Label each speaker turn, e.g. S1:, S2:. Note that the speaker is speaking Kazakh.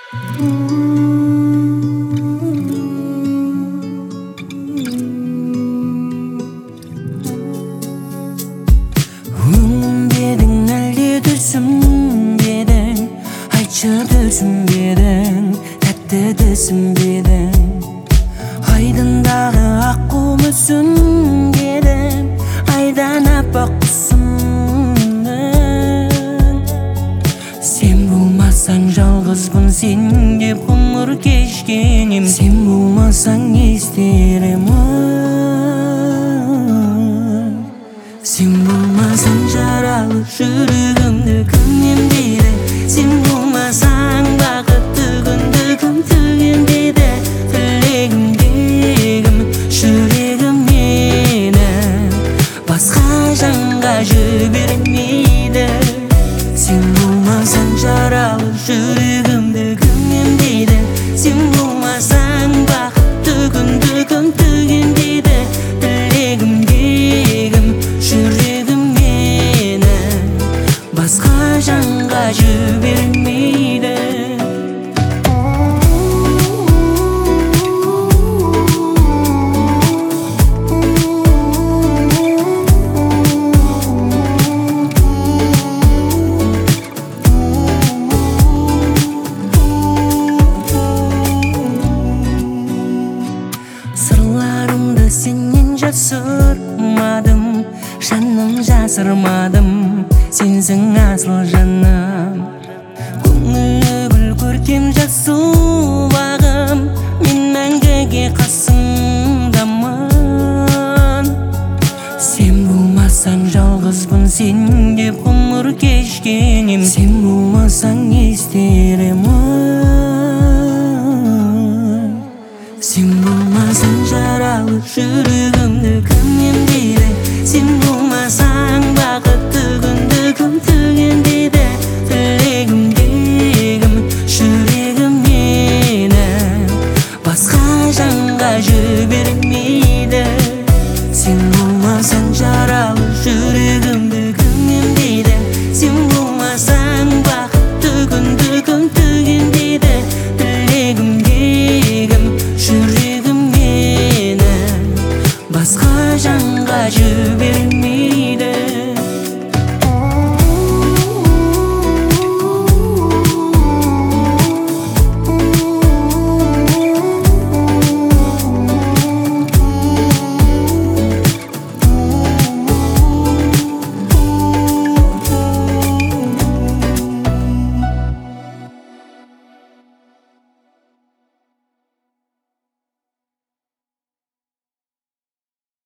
S1: әлде түсінбедің, айтшы түсінбедің, тәтті түсінбедің. Айдындағы аққу мүсінбедің, айдан аппақ құсымның. Сен болмасаң жалғызбын сен деп ғұмыр кешкенем, сен болмасаң не істеремін. Сен болмасаң жаралы жүрегімді кім емдейді, сен болмасаң бақытты күнді кім төгендейді. Тілегімдегім жүрегім мені басқа жанға жібермейді. Сен болмасаң жаралы жүрегімді кім емдейді, сен болмасаң бақытты күнді кім төгендейді. Тілегімдегім жүрегім мені басқа жанға жібермейді. Сырларымды сенен жасырмадым, жаным жасырмадым, сенсің асыл жаным.